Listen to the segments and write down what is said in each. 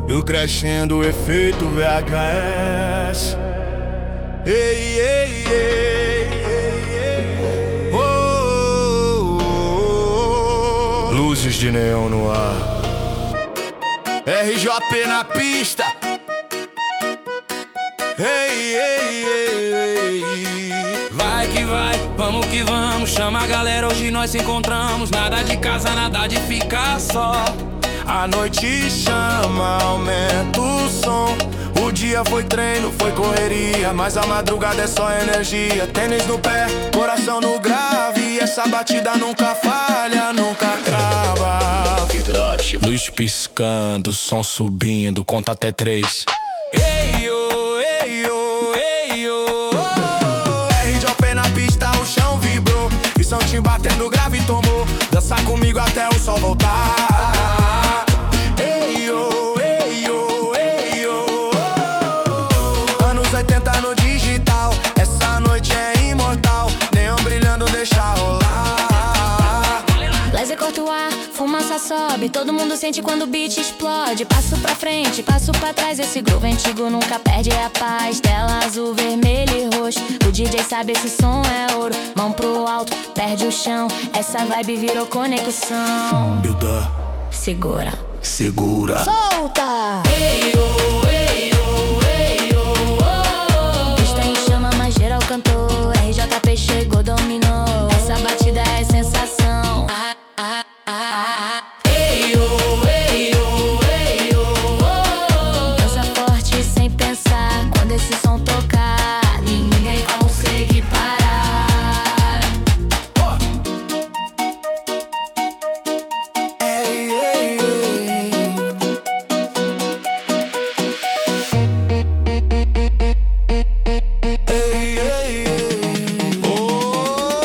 Eu crescendo, efeito VHS. Ei, ei, ei, ei, ei. Oh, oh, oh. Luzes de neon no ar. RJP na pista. Ei, ei, ei, ei. Vai que vai, vamos que vamos. Chama a galera, hoje nós se encontramos. Nada de casa, nada de ficar só. A noite chama, aumenta o som. O dia foi treino, foi correria, mas a madrugada é só energia. Tênis no pé, coração no grave. Essa batida nunca falha, nunca acaba. Luz piscando, som subindo, conta até 3. Ei, oh, ei, oh, ei, oh, oh. RJP na pista, o chão vibrou. E som te batendo, grave tomou. Dança comigo até o sol voltar. Ei, oh, ei, oh, ei, oh, oh. Anos 80 no digital. Essa noite é imortal. Neon brilhando, deixa rolar. Laser corta o ar, fumaça sobe. Todo mundo sente quando o beat explode. Passo pra frente, passo pra trás. Esse groove antigo nunca perde a paz. Tela azul, vermelho e roxo. O DJ sabe esse som é ouro. Mão pro alto, perde o chão. Essa vibe virou conexão. Builda, Segura, segura. solta! Ei, oh, ei, oh, ei, oh, oh. Pista em chama, mas geral cantou. RJP chegou, dominou. Essa batida é sensação. Ei, oh, ei, oh, ei, oh, oh. Dança forte sem pensar. Quando esse som tocar, ninguém consegue parar. Ei, ei, ei. Ei, ei, ei. Oh.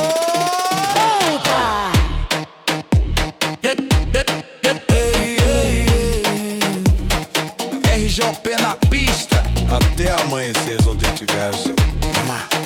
Ei, ei, ei. RJP na pista. Até amanhecer, se eu tiver.